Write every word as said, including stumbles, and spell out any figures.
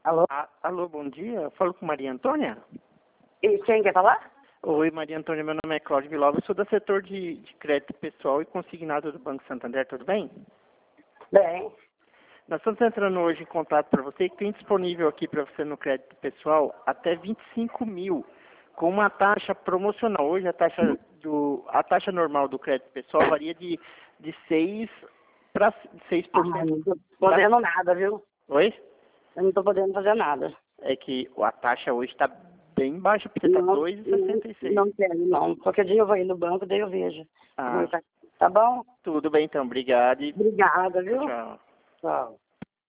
Alô? A- alô, bom dia. Eu falo com Maria Antônia? E quem quer falar? Oi, Maria Antônia, meu nome é Cláudio Vilova, eu sou do setor de, de crédito pessoal e consignado do Banco Santander, tudo bem? Bem, Nós estamos entrando hoje em contato para você que tem disponível aqui para você no crédito pessoal até vinte e cinco mil, com uma taxa promocional. Hoje a taxa, do, a taxa normal do crédito pessoal varia de, de seis para seis por ah, cento. não tô podendo nada, viu? Oi? Eu não tô podendo fazer nada. É que a taxa hoje está bem baixa, porque está Não, dois vírgula sessenta e seis. não quero, não. Qualquer dia eu vou ir no banco, daí eu vejo. Ah, Tá, tá bom? tudo bem então, obrigado e Obrigada, viu? tchau. Tchau.